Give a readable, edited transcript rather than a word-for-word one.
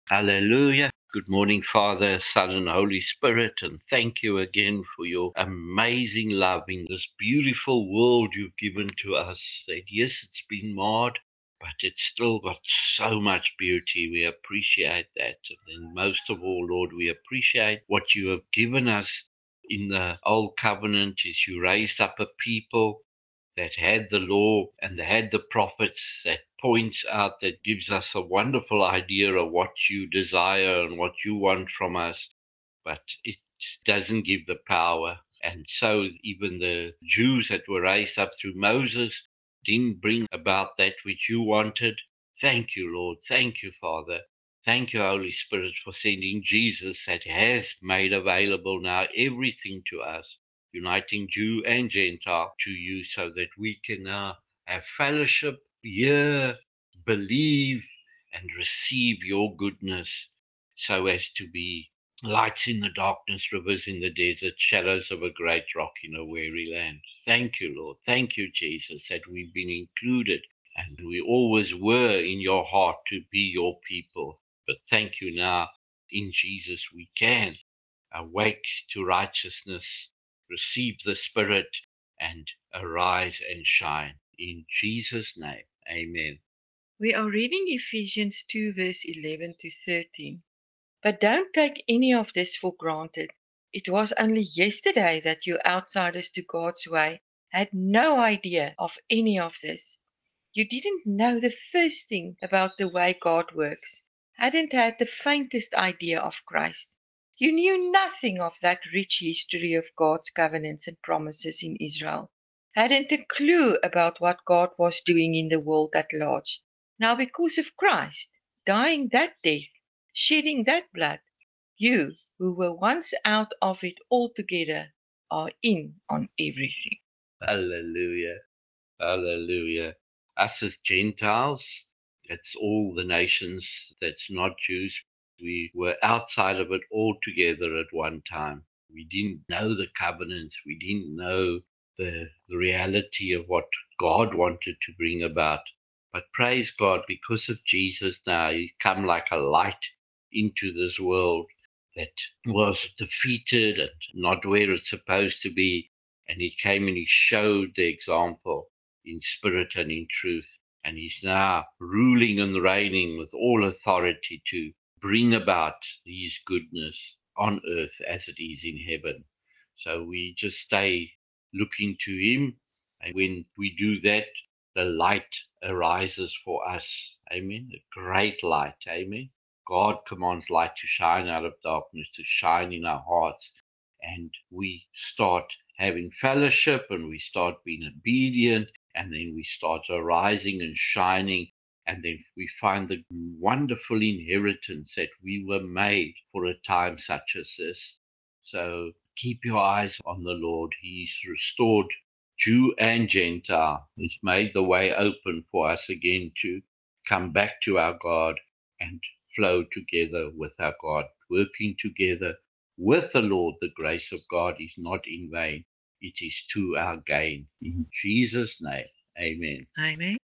Hallelujah. Good morning, Father, Son, and Holy Spirit. And thank you again for your amazing love in this beautiful world you've given to us. That yes, it's been marred, but it's still got so much beauty. We appreciate that. And then most of all, Lord, we appreciate what you have given us in the old covenant as you raised up a people that had the law and they had the prophets that points out, that gives us a wonderful idea of what you desire and what you want from us, but it doesn't give the power. And so even the Jews that were raised up through Moses didn't bring about that which you wanted. Thank you, Lord. Thank you, Father. Thank you, Holy Spirit, for sending Jesus that has made available now everything to us, uniting Jew and Gentile to you, so that we can now have fellowship, hear, believe, and receive your goodness, so as to be lights in the darkness, rivers in the desert, shadows of a great rock in a weary land. Thank you, Lord. Thank you, Jesus, that we've been included and we always were in your heart to be your people. But thank you now, in Jesus, we can awake to righteousness, receive the Spirit, and arise and shine. In Jesus' name, amen. We are reading Ephesians 2, verse 11 to 13. But don't take any of this for granted. It was only yesterday that you outsiders to God's way had no idea of any of this. You didn't know the first thing about the way God works, hadn't had the faintest idea of Christ. You knew nothing of that rich history of God's covenants and promises in Israel, hadn't a clue about what God was doing in the world at large. Now, because of Christ, dying that death, shedding that blood, you, who were once out of it altogether, are in on everything. Hallelujah. Hallelujah. Us as Gentiles, that's all the nations that's not Jews. We were outside of it altogether at one time. We didn't know the covenants. We didn't know the reality of what God wanted to bring about. But praise God, because of Jesus now, He come like a light into this world that was defeated and not where it's supposed to be. And He came and He showed the example in spirit and in truth. And He's now ruling and reigning with all authority to bring about His goodness on earth as it is in heaven. So we just stay looking to Him. And when we do that, the light arises for us. Amen. A great light. Amen. God commands light to shine out of darkness, to shine in our hearts. And we start having fellowship and we start being obedient, and then we start arising and shining, and then we find the wonderful inheritance that we were made for a time such as this. So keep your eyes on the Lord. He's restored Jew and Gentile. He's made the way open for us again to come back to our God and flow together with our God, working together with the Lord. The grace of God is not in vain. It is to our gain. In Jesus' name, amen. Amen.